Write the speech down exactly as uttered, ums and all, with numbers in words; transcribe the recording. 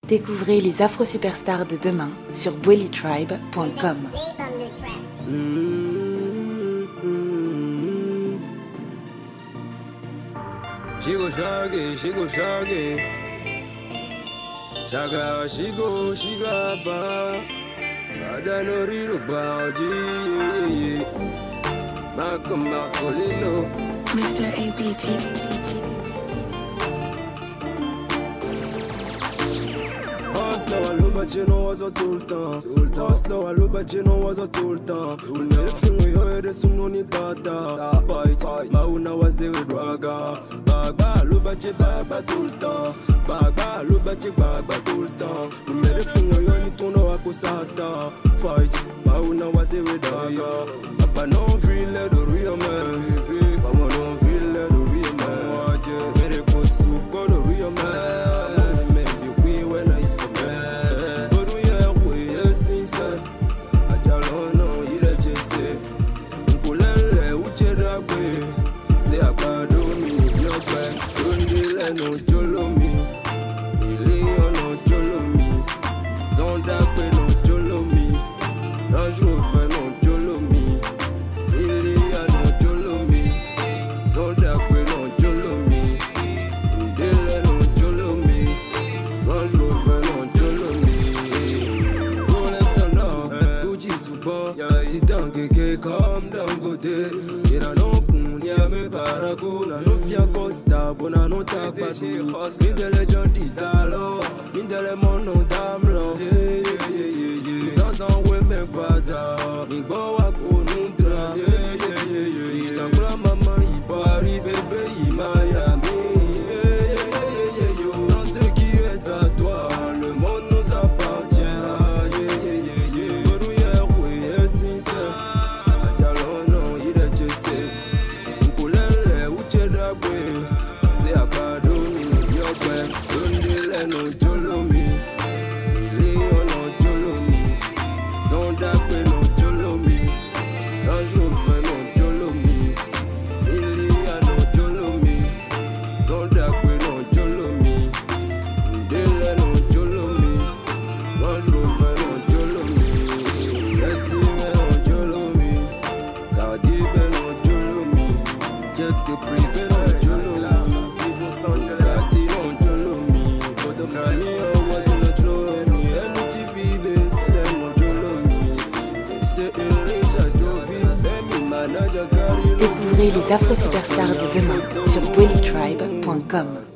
Découvrez les Afro-Superstars de demain sur bweli tribe point com. She go shaggy, she go shaggy. Shaga, she go, she go ba. Bada no riru baoji. Mako mako lilo. Mister A B T. Hustler, I love but you know what's a tout le temps. Hustler, I love but you know what's a tout le temps. Everything we heard is some no ni bata. Fight, mauna wazewe dwaga. Bagba, love but you bagba tout le temps. Bagba, love but you bagba tout le temps. Everything we heard ni tono akosata. Fight, mauna wazewe dwaga. Papa no feel like the real man. Mama no feel like the real man. Mere ko super the real man. Say I got me, your back, don't no jolo me, million no jolo me, don't that way no jolo me, no jour no jolo me, million no jolo me, don't that way no jolo me, million no jolo me, no jour no jolo me. Rolex and all, Gucci super, Titan keke, calm down go there, you know. Me paraguna, no fia costa, bona no tapati. Me de legend d'Italo, me de le mono damlo. Yeah, yeah, yeah, yeah. Dans un way me bada, me go a konudra. Yeah, yeah, yeah, yeah. Itangula mama ibari bébé i Miami. Yeah, yeah, yeah, yeah, yeah. Dans ce qui est à toi, le monde nous appartient. Yeah, yeah, yeah, yeah. Bruyère, oui, est sincère. Dialono, il est jessé. Say I got me, your back, don't let no jolo me, million no jolo me, don't that way no jolo me, don't you feel no jolo me, million no jolo me, don't that way no jolo me, don't let no jolo me, don't you feel no jolo me, sexy man no jolo me, Cardi B no jolo me, jet to privé no jolo me. Découvrez les Afro-Superstars de demain sur bweli tribe point com.